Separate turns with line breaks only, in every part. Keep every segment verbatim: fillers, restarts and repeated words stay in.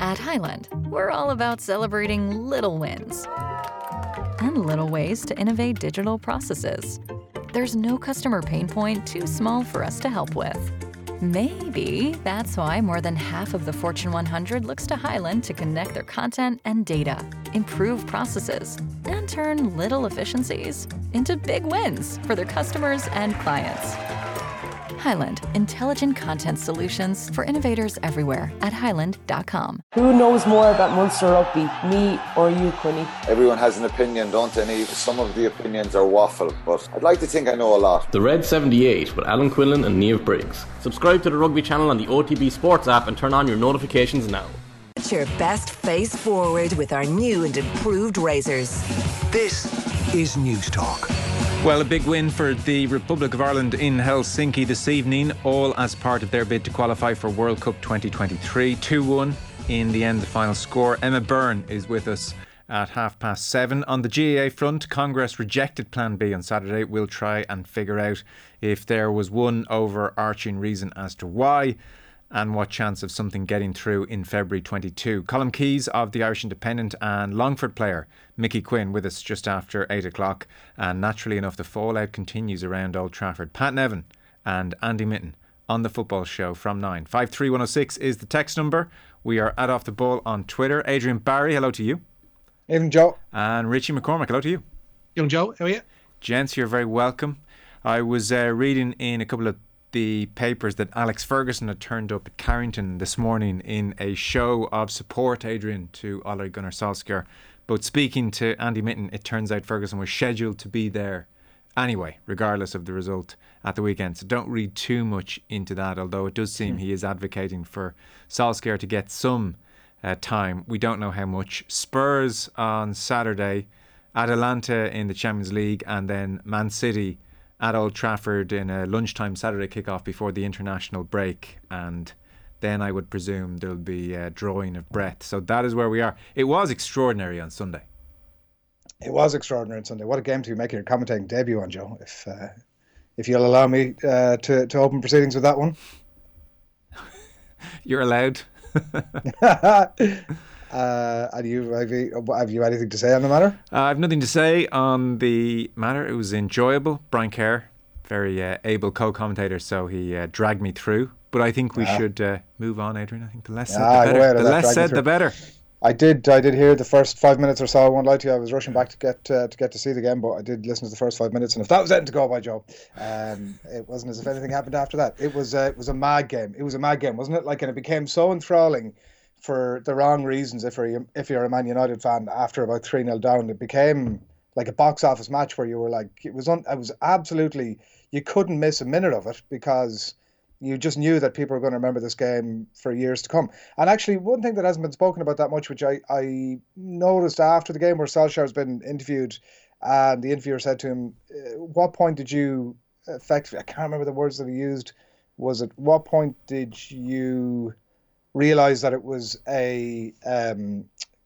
At Highland, we're all about celebrating little wins and little ways to innovate digital processes. There's no customer pain point too small for us to help with. Maybe that's why more than half of the Fortune one hundred looks to Highland to connect their content and data, improve processes, and turn little efficiencies into big wins for their customers and clients. Highland, intelligent content solutions for innovators everywhere at highland dot com.
Who knows more about Munster rugby, me or you, Quinny?
Everyone has an opinion, don't they? And some of the opinions are waffle, but I'd like to think I know a lot.
The Red seventy-eight with Alan Quinlan and Niamh Briggs. Subscribe to the Rugby channel on the O T B Sports app and turn on your notifications now.
Put your best face forward with our new and improved razors.
This is News Talk.
Well, a big win for the Republic of Ireland in Helsinki this evening, all as part of their bid to qualify for World Cup twenty twenty-three. two one in the end, the final score. Emma Byrne is with us at half past seven. On the G A A front, Congress rejected Plan B on Saturday. We'll try and figure out if there was one overarching reason as to why, and what chance of something getting through in February twenty-two. Colm Keys of the Irish Independent and Longford player Mickey Quinn with us just after eight o'clock. And naturally enough, the fallout continues around Old Trafford. Pat Nevin and Andy Mitten on the Football Show from nine. five three one oh six is the text number. We are at Off the Ball on Twitter. Adrian Barry, hello to you.
Evening, Joe.
And Richie McCormick, hello to you.
Young Joe, how are you?
Gents, you're very welcome. I was uh, reading in a couple of the papers that Alex Ferguson had turned up at Carrington this morning in a show of support, Adrian, to Ole Gunnar Solskjaer. But speaking to Andy Mitten, it turns out Ferguson was scheduled to be there anyway, regardless of the result at the weekend. So don't read too much into that, although it does seem he is advocating for Solskjaer to get some uh, time. We don't know how much. Spurs on Saturday, Atalanta in the Champions League, and then Man City at Old Trafford in a lunchtime Saturday kickoff before the international break. And then I would presume there'll be a drawing of breath. So that is where we are. It was extraordinary on Sunday.
It was extraordinary on Sunday. What a game to be making your commentating debut on, Joe. If uh, if you'll allow me uh, to, to open proceedings with that one.
You're allowed.
uh, and you, have, you, have you anything to say on the matter?
Uh, I have nothing to say on the matter. It was enjoyable. Brian Kerr, very uh, able co-commentator, so he uh, dragged me through. But I think we yeah. should uh, move on, Adrian. I think the less said,
ah,
the better. The less said, the better.
I did. I did hear the first five minutes or so. I won't lie to you. I was rushing back to get uh, to get to see the game, but I did listen to the first five minutes. And if that was anything to go by, Joe, um, it wasn't as if anything happened after that. It was. Uh, it was a mad game. It was a mad game, wasn't it? Like, and it became so enthralling for the wrong reasons. If you're if you're a Man United fan, after about three nil down, it became like a box office match where you were like, it was. Un, it was absolutely. You couldn't miss a minute of it because you just knew that people were going to remember this game for years to come. And actually, one thing that hasn't been spoken about that much, which I, I noticed after the game where Solskjaer's been interviewed, and the interviewer said to him, what point did you effectively, I can't remember the words that he used, was it, what point did you realise that it was a... Um,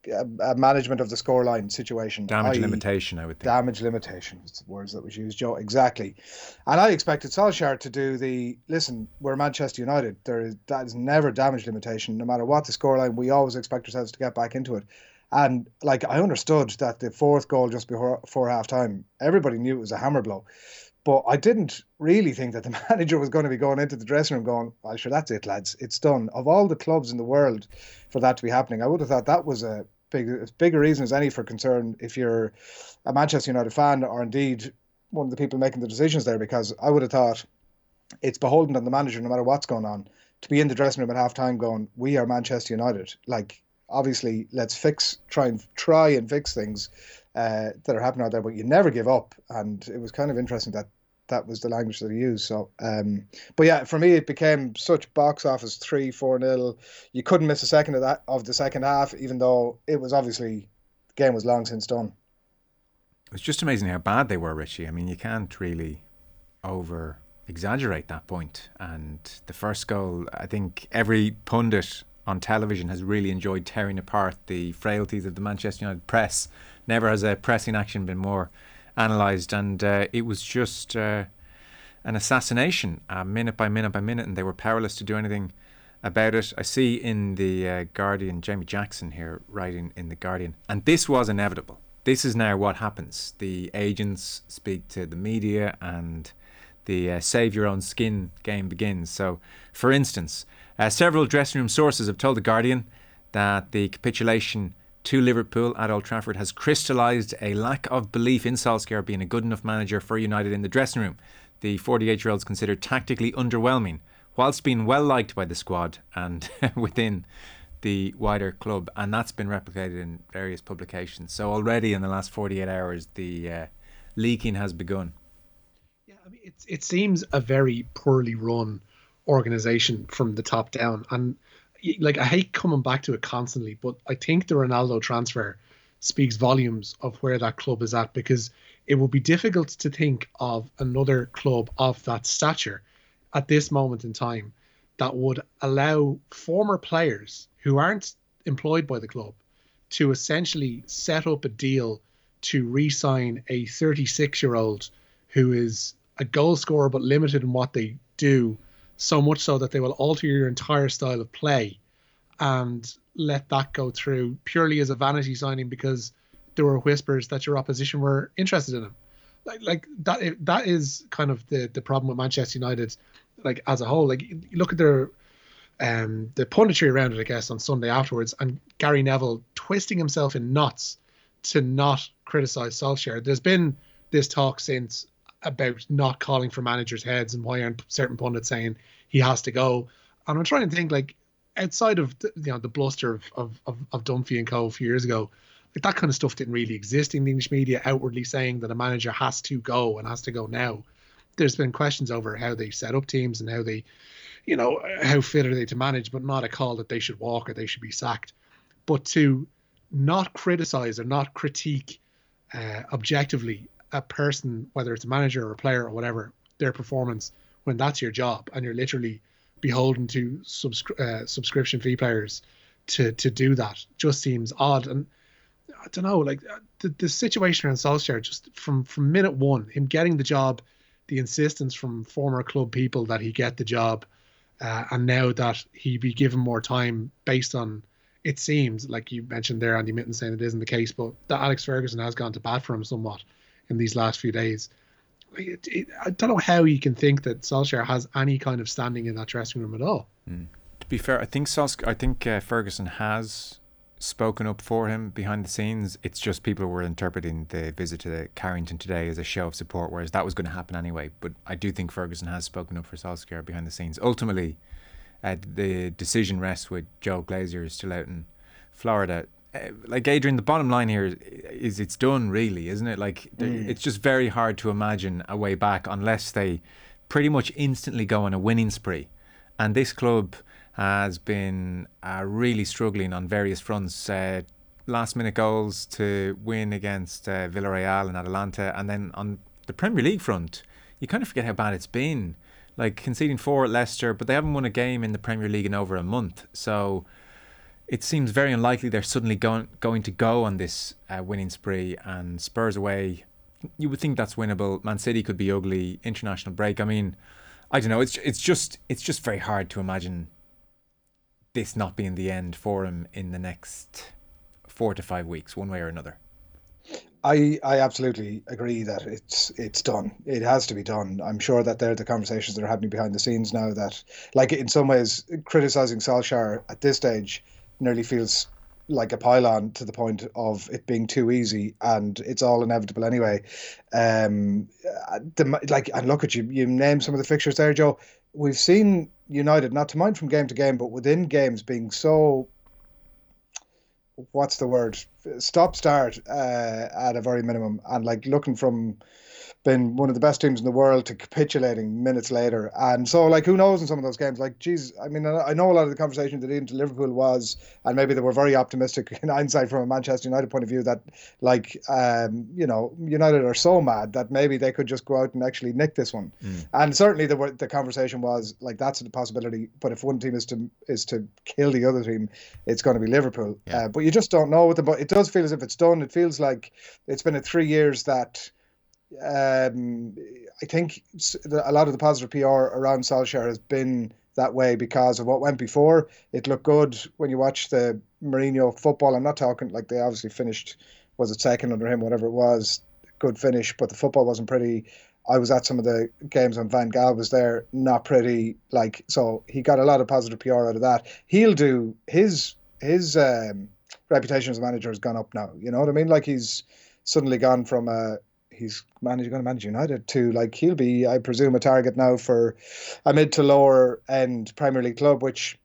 a management of the scoreline situation.
Damage limitation, I would think.
Damage limitation was the words that was used, Joe. Exactly. And I expected Solskjaer to do the, listen, we're Manchester United. There is, that is never damage limitation. No matter what the scoreline, we always expect ourselves to get back into it. And like, I understood that the fourth goal just before, before half time, everybody knew it was a hammer blow. But I didn't really think that the manager was going to be going into the dressing room going, well, sure, that's it, lads. It's done. Of all the clubs in the world for that to be happening, I would have thought that was a big, as big a reason as any for concern if you're a Manchester United fan or indeed one of the people making the decisions there, because I would have thought it's beholden on the manager, no matter what's going on, to be in the dressing room at half time going, we are Manchester United. Like, obviously, let's fix, try and try and fix things uh, that are happening out there, but you never give up. And it was kind of interesting that that was the language that he used. So, um, but yeah, for me, it became such box office three, four nil. You couldn't miss a second of that of the second half, even though it was obviously the game was long since done.
It was just amazing how bad they were, Richie. I mean, you can't really over exaggerate that point. And the first goal, I think every pundit on television has really enjoyed tearing apart the frailties of the Manchester United press. Never has a pressing action been more analysed, and uh, it was just uh, an assassination, uh, minute by minute by minute, and they were powerless to do anything about it. I see in the uh, Guardian, Jamie Jackson here writing in the Guardian, and this was inevitable. This is now what happens. The agents speak to the media and the uh, save your own skin game begins. So, for instance, uh, several dressing room sources have told the Guardian that the capitulation to Liverpool at Old Trafford has crystallised a lack of belief in Solskjaer being a good enough manager for United in the dressing room. The forty-eight-year-old is considered tactically underwhelming, whilst being well liked by the squad and within the wider club, and that's been replicated in various publications. So already in the last forty-eight hours, the uh, leaking has begun.
Yeah, I mean, it it seems a very poorly run organisation from the top down, and like I hate coming back to it constantly, but I think the Ronaldo transfer speaks volumes of where that club is at, because it would be difficult to think of another club of that stature at this moment in time that would allow former players who aren't employed by the club to essentially set up a deal to re-sign a thirty-six-year-old who is a goal scorer but limited in what they do, so much so that they will alter your entire style of play, and let that go through purely as a vanity signing because there were whispers that your opposition were interested in him. Like, like that, that is kind of the, the problem with Manchester United, like as a whole. Like, you look at their um the punditry around it, I guess, on Sunday afterwards, and Gary Neville twisting himself in knots to not criticise Solskjaer. There's been this talk since about not calling for managers' heads and why aren't certain pundits saying he has to go. And I'm trying to think, like, outside of the, you know, the bluster of, of, of, of Dunphy and co a few years ago, like that kind of stuff didn't really exist in the English media, outwardly saying that a manager has to go and has to go now. There's been questions over how they set up teams and how they, you know, how fit are they to manage, but not a call that they should walk or they should be sacked. But to not criticize or not critique uh, objectively a person, whether it's a manager or a player or whatever, their performance, when that's your job and you're literally beholden to subscri- uh, subscription fee players to to do that, just seems odd. And I don't know, like the, the situation around Solskjaer, just from from minute one, him getting the job, the insistence from former club people that he get the job, uh, and now that he be given more time based on, it seems like you mentioned there, Andy Mitten saying it isn't the case, but that Alex Ferguson has gone to bat for him somewhat in these last few days. It, it, I don't know how you can think that Solskjaer has any kind of standing in that dressing room at all.
Mm. To be fair, I think Solskjaer, I think uh, Ferguson has spoken up for him behind the scenes. It's just people were interpreting the visit to Carrington today as a show of support, whereas that was going to happen anyway. But I do think Ferguson has spoken up for Solskjaer behind the scenes. Ultimately, uh, the decision rests with Joe Glazer, still out in Florida. Uh, like, Adrian, the bottom line here is, is it's done, really, isn't it? Like, mm. It's just very hard to imagine a way back unless they pretty much instantly go on a winning spree. And this club has been uh, really struggling on various fronts. Uh, last minute goals to win against uh, Villarreal and Atalanta, and then on the Premier League front, you kind of forget how bad it's been. Like, conceding four at Leicester, but they haven't won a game in the Premier League in over a month. So it seems very unlikely they're suddenly going going to go on this uh, winning spree. And Spurs away, you would think that's winnable. Man City could be ugly. International break. I mean, I don't know. It's it's just it's just very hard to imagine this not being the end for him in the next four to five weeks, one way or another.
I, I absolutely agree that it's it's done. It has to be done. I'm sure that they're the conversations that are happening behind the scenes now, that, like, in some ways, criticising Solskjaer at this stage nearly feels like a pile-on to the point of it being too easy, and it's all inevitable anyway. Um, the, like, and look at you, you named some of the fixtures there, Joe. We've seen United, not to mind from game to game, but within games being so, what's the word, stop-start uh, at a very minimum, and like looking from being one of the best teams in the world to capitulating minutes later. And so, like, who knows in some of those games? Like, geez, I mean, I know a lot of the conversation that into Liverpool was, and maybe they were very optimistic in hindsight from a Manchester United point of view, that, like, um, you know, United are so mad that maybe they could just go out and actually nick this one. Mm. And certainly the the conversation was, like, that's a possibility. But if one team is to is to kill the other team, it's going to be Liverpool. Yeah. Uh, but you just don't know with them. But it does feel as if it's done. It feels like it's been a three years that. Um, I think a lot of the positive P R around Solskjaer has been that way because of what went before. It looked good when you watch the Mourinho football. I'm not talking like they obviously finished, was it second under him, whatever it was, good finish, but the football wasn't pretty. I was at some of the games when Van Gaal was there, not pretty. Like, so he got a lot of positive P R out of that. He'll do his his um, reputation as a manager has gone up now. You know what I mean? Like, he's suddenly gone from a he's managing going to manage United to, like, he'll be, I presume, a target now for a mid to lower end Premier League club, which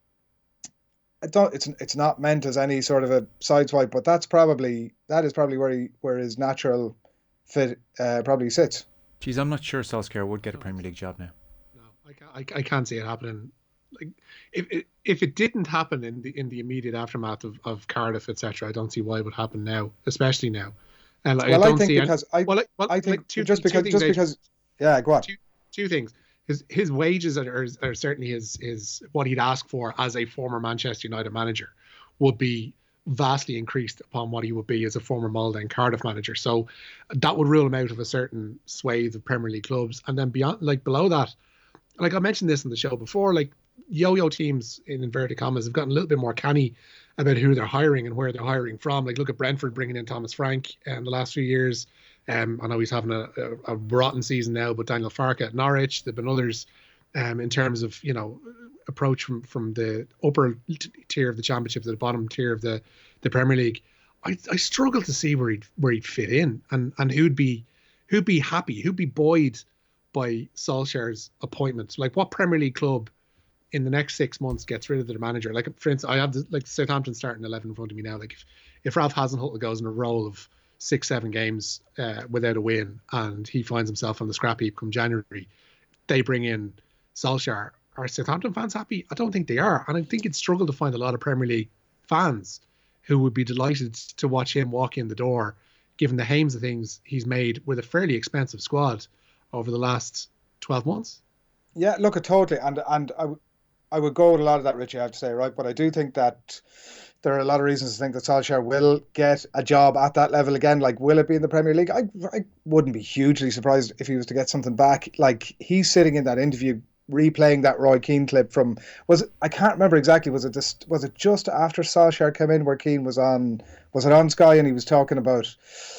I don't. It's it's not meant as any sort of a sideswipe, but that's probably that is probably where he where his natural fit uh, probably sits.
Geez, I'm not sure Solskjaer would get a Premier League job now.
No, I can't, I, I can't see it happening. Like, if it, if it didn't happen in the in the immediate aftermath of, of Cardiff, et cetera, I don't see why it would happen now, especially now. And like,
well,
I don't
I think
see
because
any,
I,
well, well,
I think
like two,
just
two
because
things,
just because yeah, go on.
Two, two things. His his wages are, are certainly his his what he'd ask for as a former Manchester United manager would be vastly increased upon what he would be as a former Molde and Cardiff manager. So that would rule him out of a certain swathe of Premier League clubs. And then beyond, like below that, like I mentioned this in the show before, like yo-yo teams in inverted commas have gotten a little bit more canny about who they're hiring and where they're hiring from. Like, look at Brentford bringing in Thomas Frank in the last few years. Um, I know he's having a, a, a rotten season now, but Daniel Farke at Norwich, there've been others um, in terms of, you know, approach from, from the upper tier of the championship to the bottom tier of the, the Premier League. I, I struggle to see where he'd where he'd fit in and, and who'd be who'd be happy, who'd be buoyed by Solskjaer's appointment. Like, what Premier League club in the next six months gets rid of their manager? Like, for instance, I have the, like Southampton starting eleven in front of me now. Like, if, if Ralph Hasenhüttl goes in a roll of six, seven games uh, without a win and he finds himself on the scrap heap come January, they bring in Solskjaer. Are Southampton fans happy? I don't think they are. And I think it's struggled to find a lot of Premier League fans who would be delighted to watch him walk in the door, given the hames of things he's made with a fairly expensive squad over the last twelve months.
Yeah, look, at totally. And and I, w- I would go with a lot of that, Richie, I have to say, right? But I do think that there are a lot of reasons to think that Solskjaer will get a job at that level again. Like, will it be in the Premier League? I, I wouldn't be hugely surprised if he was to get something back. Like, he's sitting in that interview replaying that Roy Keane clip from, was it, I can't remember exactly, was it just was it just after Solskjaer came in where Keane was on, was it on Sky, and he was talking about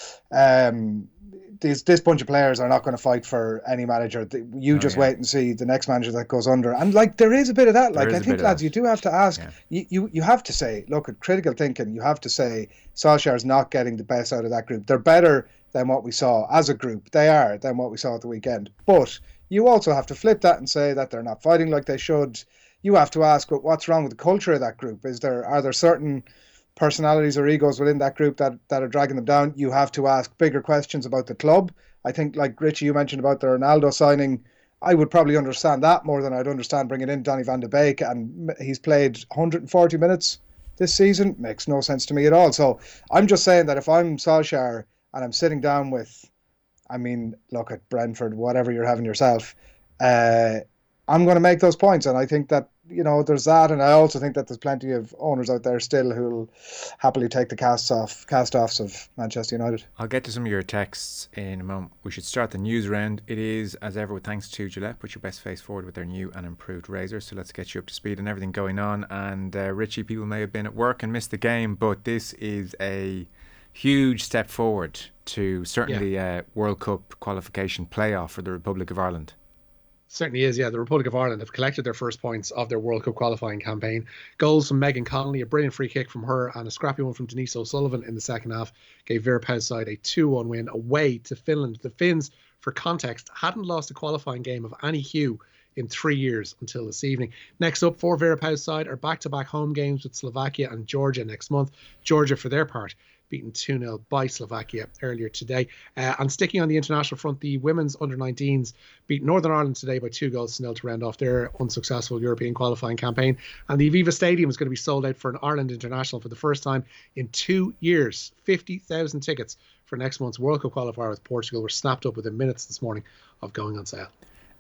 um This, this bunch of players are not going to fight for any manager. You oh, just yeah. wait and see the next manager that goes under. And like, there is a bit of that. Like, I think, lads, you do have to ask, yeah. you, you you have to say, look, at critical thinking, you have to say Solskjaer's not getting the best out of that group. They're better than what we saw as a group. They are than what we saw at the weekend. But you also have to flip that and say that they're not fighting like they should. You have to ask, well, what's wrong with the culture of that group? Is there are there certain personalities or egos within that group that, that are dragging them down? You have to ask bigger questions about the club. I think, like Richie, you mentioned about the Ronaldo signing, I would probably understand that more than I'd understand bringing in Donny van de Beek, and he's played one hundred forty minutes this season. Makes no sense to me at all. So I'm just saying that if I'm Solskjaer and I'm sitting down with, I mean, look at Brentford, whatever you're having yourself, uh, I'm going to make those points. And I think that, you know, there's that, and I also think that there's plenty of owners out there still who'll happily take the casts off, cast-offs of Manchester United.
I'll get to some of your texts in a moment. We should start the news round. It is, as ever, with thanks to Gillette. Put your best face forward with their new and improved razor. So let's get you up to speed on everything going on. And uh, Richie, people may have been at work and missed the game, but this is a huge step forward to certainly yeah. uh, World Cup qualification playoff for the Republic of Ireland.
Certainly is, yeah. The Republic of Ireland have collected their first points of their World Cup qualifying campaign. Goals from Megan Connolly, a brilliant free kick from her, and a scrappy one from Denise O'Sullivan in the second half gave Vera Pauw's side a two one win away to Finland. The Finns, for context, hadn't lost a qualifying game of any hue in three years until this evening. Next up for Vera Pauw's side are back-to-back home games with Slovakia and Georgia next month. Georgia, for their part, beaten two nil by Slovakia earlier today. Uh, and sticking on the international front, the women's under nineteens beat Northern Ireland today by two goals to nil to round off their unsuccessful European qualifying campaign. And the Aviva Stadium is going to be sold out for an Ireland international for the first time in two years. fifty thousand tickets for next month's World Cup qualifier with Portugal were snapped up within minutes this morning of going on sale.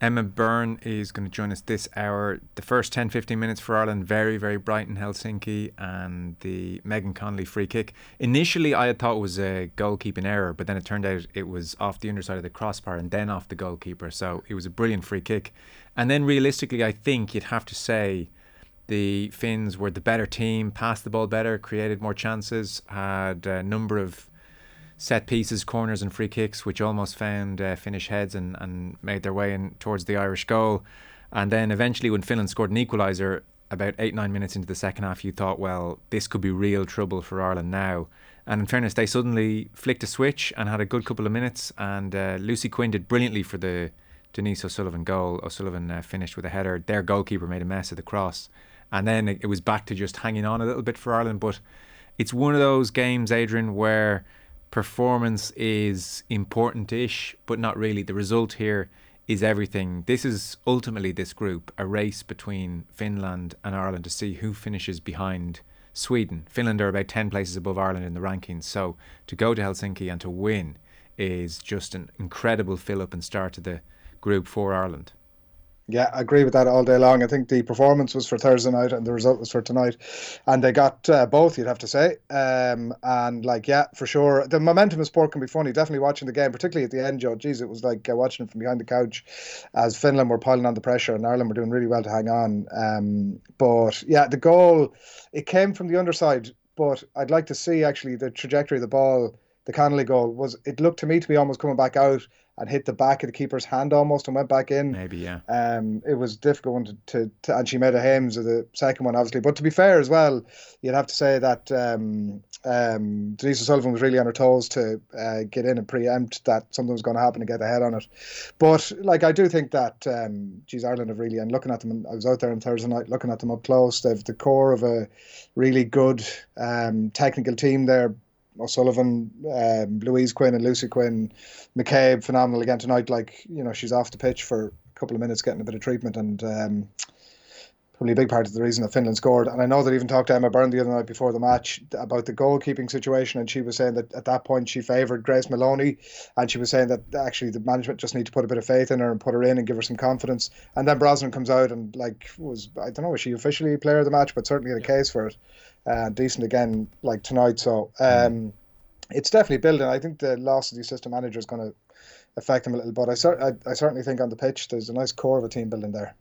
Emma Byrne is going to join us this hour. The first ten fifteen minutes for Ireland, very, very bright in Helsinki, and the Megan Connolly free kick. Initially, I had thought it was a goalkeeping error, but then it turned out it was off the underside of the crossbar and then off the goalkeeper. So it was a brilliant free kick. And then realistically, I think you'd have to say the Finns were the better team, passed the ball better, created more chances, had a number of set pieces, corners and free kicks, which almost found uh, Finnish heads and, and made their way in towards the Irish goal. And then eventually when Finland scored an equaliser about eight, nine minutes into the second half, you thought, well, this could be real trouble for Ireland now. And in fairness, they suddenly flicked a switch and had a good couple of minutes. And uh, Lucy Quinn did brilliantly for the Denise O'Sullivan goal. O'Sullivan uh, finished with a header. Their goalkeeper made a mess of the cross. And then it, it was back to just hanging on a little bit for Ireland. But it's one of those games, Adrian, where performance is important-ish, but not really. The result here is everything. This is ultimately, this group, a race between Finland and Ireland to see who finishes behind Sweden. Finland are about ten places above Ireland in the rankings, so to go to Helsinki and to win is just an incredible fill-up and start to the group for Ireland.
Yeah, I agree with that all day long. I think the performance was for Thursday night and the result was for tonight. And they got uh, both, you'd have to say. Um, and, like, yeah, for sure. The momentum of sport can be funny. Definitely watching the game, particularly at the end, Joe. Geez, it was like uh, watching it from behind the couch as Finland were piling on the pressure and Ireland were doing really well to hang on. Um, but, yeah, the goal, it came from the underside. But I'd like to see, actually, the trajectory of the ball. The Connolly goal was, it looked to me to be almost coming back out and hit the back of the keeper's hand almost and went back in.
Maybe, yeah.
Um, it was a difficult one to, to, to and she made a Hames of the second one, obviously. But to be fair as well, you'd have to say that um, um, Denise O'Sullivan was really on her toes to uh, get in and preempt that something was going to happen and get ahead on it. But like, I do think that, um, geez, Ireland have really, and looking at them, I was out there on Thursday night looking at them up close. They've the core of a really good um, technical team there. O'Sullivan, um, Louise Quinn and Lucy Quinn, McCabe, phenomenal again tonight. Like, you know, she's off the pitch for a couple of minutes getting a bit of treatment, and um, probably a big part of the reason that Finland scored. And I know that I even talked to Emma Byrne the other night before the match about the goalkeeping situation, and she was saying that at that point she favoured Grace Maloney, and she was saying that actually the management just need to put a bit of faith in her and put her in and give her some confidence. And then Brosnan comes out and, like, was, I don't know, was she officially player of the match, but certainly had a case for it. Uh, decent again, like tonight. So um, it's definitely building. I think the loss of the assistant manager is going to affect them a little, but I, cer- I, I certainly think on the pitch there's a nice core of a team building there.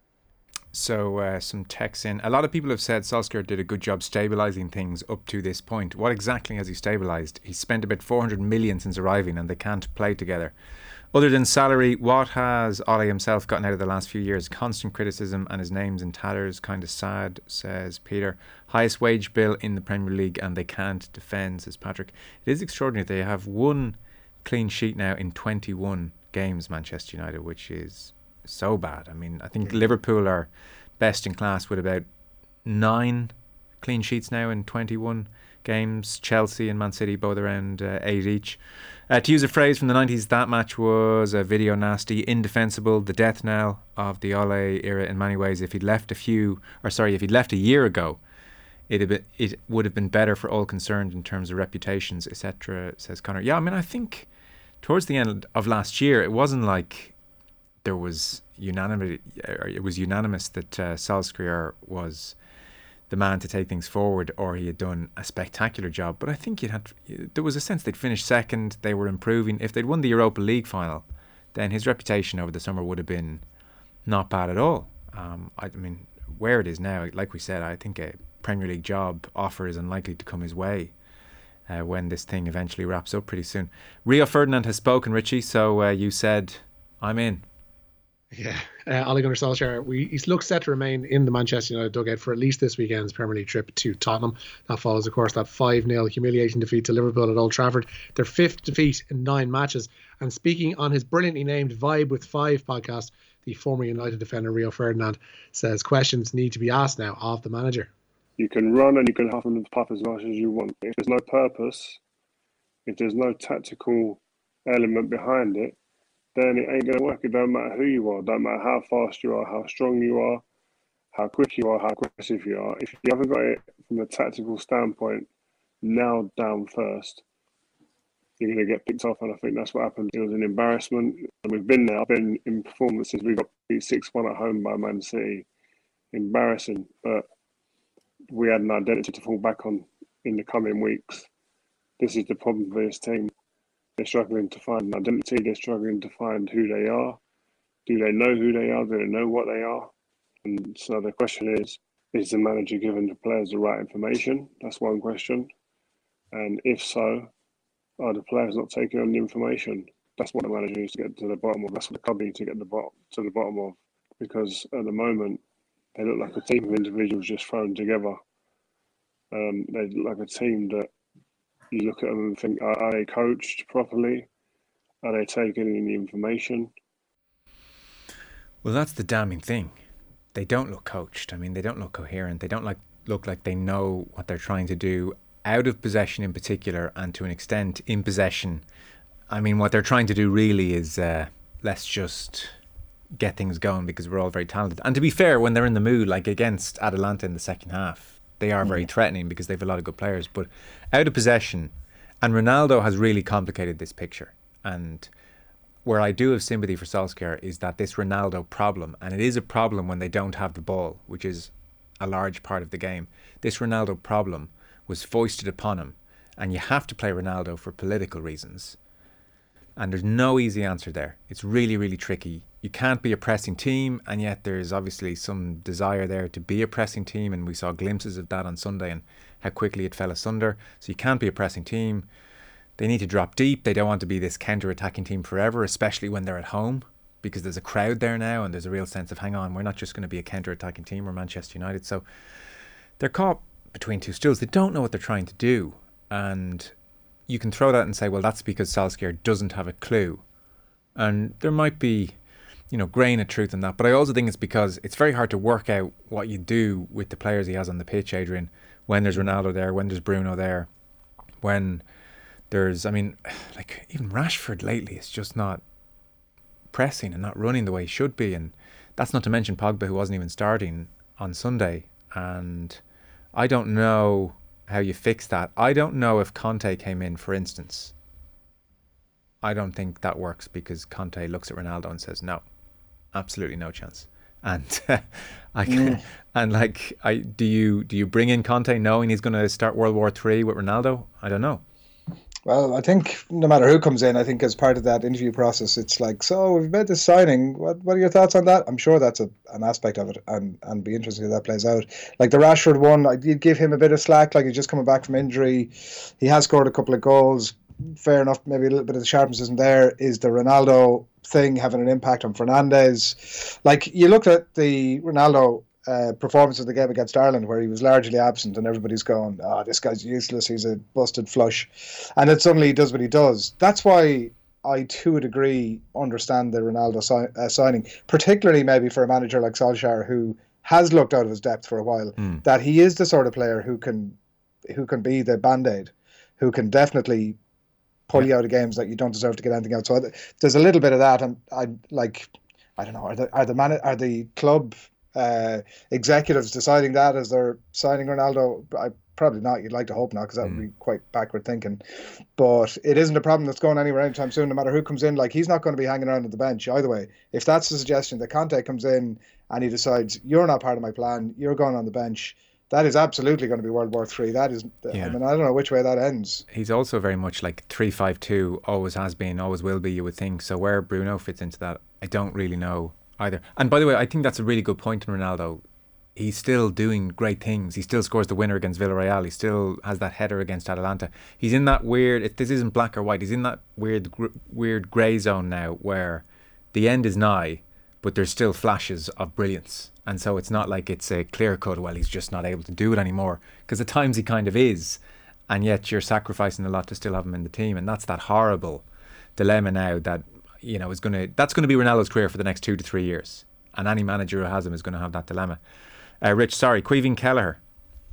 So uh, some texts in. A lot of people have said Solskjaer did a good job stabilising things up to this point. What exactly has he stabilised? He's spent about four hundred million since arriving and they can't play together. Other than salary, what has Ole himself gotten out of the last few years? Constant criticism and his name's in tatters. Kind of sad, says Peter. Highest wage bill in the Premier League and they can't defend, says Patrick. It is extraordinary. They have one clean sheet now in twenty-one games, Manchester United, which is so bad. I mean, I think Liverpool are best in class with about nine clean sheets now in twenty-one games. Chelsea and Man City both around uh, eight each. Uh, to use a phrase from the nineties, that match was a video nasty, indefensible, the death knell of the Ole era in many ways. If he'd left a few, or sorry, if he'd left a year ago, it'd been, it would have been better for all concerned in terms of reputations, et cetera, says Connor. Yeah, I mean, I think towards the end of last year, it wasn't like there was unanimity, it was unanimous that uh, Solskjaer was the man to take things forward, or he had done a spectacular job. But I think you'd had, there was a sense they'd finished second, they were improving. If they'd won the Europa League final, then his reputation over the summer would have been not bad at all. Um, I, I mean, where it is now, like we said, I think a Premier League job offer is unlikely to come his way uh, when this thing eventually wraps up pretty soon. Rio Ferdinand has spoken, Richie, so uh, you said, I'm in.
Yeah, uh, Ole Gunnar Solskjaer, we, he looks set to remain in the Manchester United dugout for at least this weekend's Premier League trip to Tottenham. That follows, of course, that five nil humiliating defeat to Liverpool at Old Trafford, their fifth defeat in nine matches. And speaking on his brilliantly named Vibe with Five podcast, the former United defender Rio Ferdinand says questions need to be asked now of the manager.
You can run and you can huff and puff as much as you want. If there's no purpose, if there's no tactical element behind it, then it ain't going to work. It don't matter who you are. It don't matter how fast you are, how strong you are, how quick you are, how aggressive you are. If you haven't got it from a tactical standpoint nailed down first, you're going to get picked off, and I think that's what happened. It was an embarrassment, and we've been there. I've been in performances. We got beat six one at home by Man City. Embarrassing, but we had an identity to fall back on in the coming weeks. This is the problem for this team. They're struggling to find an identity. They're struggling to find who they are. Do they know who they are? Do they know what they are? And so the question is, is the manager giving the players the right information? That's one question. And if so, are the players not taking on the information? That's what the manager needs to get to the bottom of. That's what the club needs to get the bottom, to the bottom of. Because at the moment, they look like a team of individuals just thrown together. Um, they look like a team that you look at them and think, are, are they coached properly? Are they taking in the information?
Well, that's the damning thing. They don't look coached. I mean, they don't look coherent. They don't like look like they know what they're trying to do. Out of possession in particular, and to an extent in possession. I mean, what they're trying to do really is uh, let's just get things going because we're all very talented. And to be fair, when they're in the mood, like against Atalanta in the second half, they are very mm. threatening because they have a lot of good players. But out of possession, and Ronaldo has really complicated this picture. And where I do have sympathy for Solskjaer is that this Ronaldo problem, and it is a problem when they don't have the ball, which is a large part of the game. This Ronaldo problem was foisted upon him, and you have to play Ronaldo for political reasons. And there's no easy answer there. It's really, really tricky. You can't be a pressing team, and yet there's obviously some desire there to be a pressing team, and we saw glimpses of that on Sunday and how quickly it fell asunder. So you can't be a pressing team. They need to drop deep. They don't want to be this counter-attacking team forever, especially when they're at home, because there's a crowd there now, and there's a real sense of, hang on, we're not just going to be a counter-attacking team, we're Manchester United. So they're caught between two stools. They don't know what they're trying to do, and you can throw that and say, well, that's because Solskjaer doesn't have a clue, and there might be, you know, grain of truth in that. But I also think it's because it's very hard to work out what you do with the players he has on the pitch, Adrian, when there's Ronaldo there, when there's Bruno there, when there's, I mean, like even Rashford lately is just not pressing and not running the way he should be, and that's not to mention Pogba, who wasn't even starting on Sunday. And I don't know how you fix that. I don't know if Conte came in, for instance. I don't think that works because Conte looks at Ronaldo and says, no, absolutely no chance. And uh, I can, mm. and like, I do you do you bring in Conte knowing he's going to start World War Three with Ronaldo? I don't know.
Well, I think no matter who comes in, I think as part of that interview process, it's like, so we've made this signing. What what are your thoughts on that? I'm sure that's a, an aspect of it, and and be interesting how that plays out. Like the Rashford one, I did give him a bit of slack. Like he's just coming back from injury. He has scored a couple of goals. Fair enough. Maybe a little bit of the sharpness isn't there. Is the Ronaldo thing having an impact on Fernandes? Like you looked at the Ronaldo Uh, performance of the game against Ireland, where he was largely absent, and everybody's going, "Oh, this guy's useless. He's a busted flush," and then suddenly he does what he does. That's why I, to a degree, understand the Ronaldo si- uh, signing, particularly maybe for a manager like Solskjaer, who has looked out of his depth for a while. Mm. That he is the sort of player who can, who can be the band-aid, who can definitely pull yeah. you out of games that you don't deserve to get anything out. So I, there's a little bit of that, and I like, I don't know, are the are the man are the club Uh, executives deciding that as they're signing Ronaldo? I probably not. You'd like to hope not, because that would mm. be quite backward thinking. But it isn't a problem that's going anywhere anytime soon. No matter who comes in, like he's not going to be hanging around at the bench either way. If that's the suggestion that Conte comes in and he decides you're not part of my plan, you're going on the bench, that is absolutely going to be World War Three. That is, yeah. I mean, I don't know which way that ends.
He's also very much like three five two, always has been, always will be, you would think. So where Bruno fits into that, I don't really know either. And by the way, I think that's a really good point in Ronaldo. He's still doing great things. He still scores the winner against Villarreal. He still has that header against Atalanta. He's in that weird, if this isn't black or white, he's in that weird gr- weird grey zone now where the end is nigh, but there's still flashes of brilliance. And so it's not like it's a clear cut, well, he's just not able to do it anymore. Because at times he kind of is. And yet you're sacrificing a lot to still have him in the team. And that's that horrible dilemma now that, you know, is going to, that's going to be Ronaldo's career for the next two to three years. And any manager who has him is going to have that dilemma. Uh, Rich, sorry, Caoimhín Kelleher.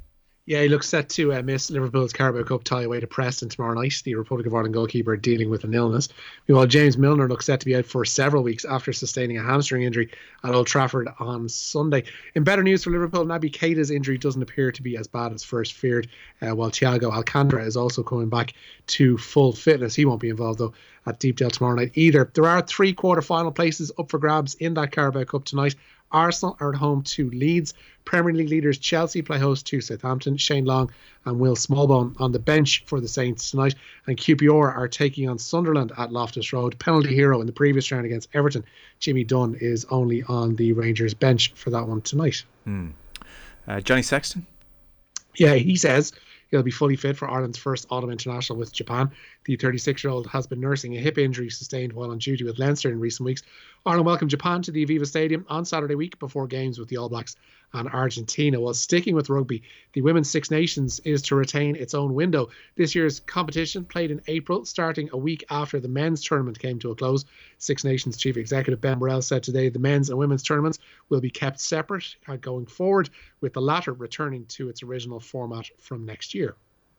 Yeah, he looks set to uh, miss Liverpool's Carabao Cup tie away to Preston tomorrow night. The Republic of Ireland goalkeeper dealing with an illness. Meanwhile, James Milner looks set to be out for several weeks after sustaining a hamstring injury at Old Trafford on Sunday. In better news for Liverpool, Naby Keita's injury doesn't appear to be as bad as first feared, uh, while Thiago Alcantara is also coming back to full fitness. He won't be involved, though, at Deepdale tomorrow night either. There are three quarter-final places up for grabs in that Carabao Cup tonight. Arsenal are at home to Leeds. Premier League leaders Chelsea play host to Southampton. Shane Long and Will Smallbone on the bench for the Saints tonight. And Q P R are taking on Sunderland at Loftus Road. Penalty hero in the previous round against Everton, Jimmy Dunn, is only on the Rangers bench for that one tonight.
Hmm. Uh, Johnny Sexton?
Yeah, he says he'll be fully fit for Ireland's first autumn international with Japan. The thirty-six-year-old has been nursing a hip injury sustained while on duty with Leinster in recent weeks. Ireland welcomed Japan to the Aviva Stadium on Saturday week before games with the All Blacks and Argentina. While sticking with rugby, the Women's Six Nations is to retain its own window. This year's competition played in April, starting a week after the men's tournament came to a close. Six Nations Chief Executive Ben Burrell said today the men's and women's tournaments will be kept separate going forward, with the latter returning to its original format from next year.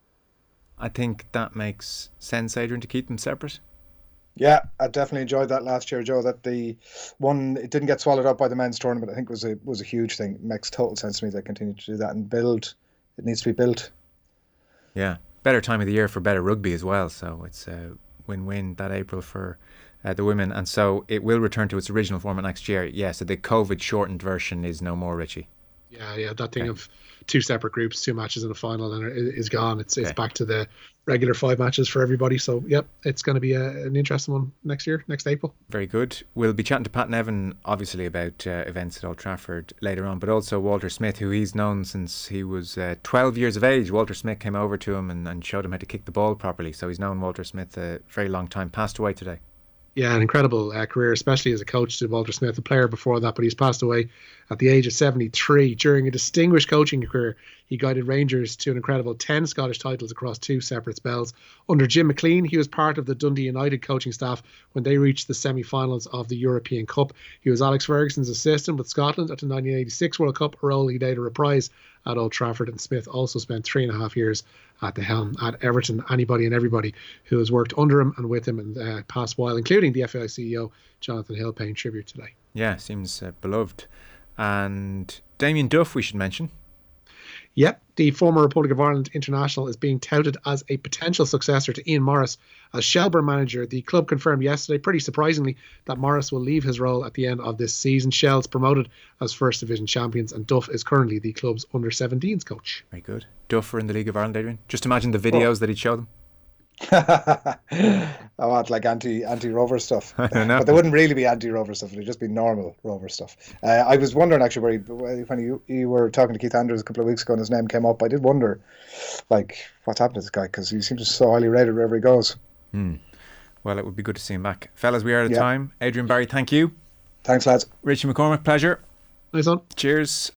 I think that makes sense, Adrian, to keep them separate.
Yeah, I definitely enjoyed that last year, Joe. That the one, it didn't get swallowed up by the men's tournament, I think was a was a huge thing. It makes total sense to me they continue to do that and build. It needs to be built.
Yeah, better time of the year for better rugby as well. So it's a win-win that April for uh, the women, and so it will return to its original format next year. Yeah, so the COVID shortened version is no more, Richie.
Yeah, yeah, that thing
okay.
of two separate groups, two matches in a final, and it is gone. It's it's
okay. back
to the regular five matches for everybody. So, yep, it's going to be a, an interesting one next year, next April.
Very good. We'll be chatting to Pat Nevin, obviously, about uh, events at Old Trafford later on, but also Walter Smith, who he's known since he was uh, twelve years of age. Walter Smith came over to him and, and showed him how to kick the ball properly. So he's known Walter Smith a very long time. Passed away today.
Yeah, an incredible uh, career, especially as a coach to Walter Smith, a player before that, but he's passed away at the age of seventy-three. During a distinguished coaching career, he guided Rangers to an incredible ten Scottish titles across two separate spells. Under Jim McLean, he was part of the Dundee United coaching staff when they reached the semi-finals of the European Cup. He was Alex Ferguson's assistant with Scotland at the nineteen eighty-six World Cup, a role he later reprised at Old Trafford, and Smith also spent three and a half years at the helm at Everton. Anybody and everybody who has worked under him and with him in the past while, including the F A I C E O Jonathan Hill, paying tribute today.
Yeah, seems uh, beloved. And Damien Duff, we should mention.
Yep, the former Republic of Ireland international is being touted as a potential successor to Ian Morris as Shelbourne manager. The club confirmed yesterday, pretty surprisingly, that Morris will leave his role at the end of this season. Shell's promoted as First Division champions, and Duff is currently the club's under seventeens coach.
Very good. Duff are in the League of Ireland, Adrian. Just imagine the videos oh. that he'd show them.
I want like anti anti rover stuff, but they wouldn't really be anti rover stuff. It'd just be normal rover stuff. Uh, I was wondering actually, where he, when you you were talking to Keith Andrews a couple of weeks ago and his name came up, I did wonder, like, what's happened to this guy, because he seems so highly rated wherever he goes.
Hmm. Well, it would be good to see him back, fellas. We are out of
yeah.
time. Adrian Barry, thank you.
Thanks, lads.
Richie McCormick, pleasure.
Nice one.
Cheers.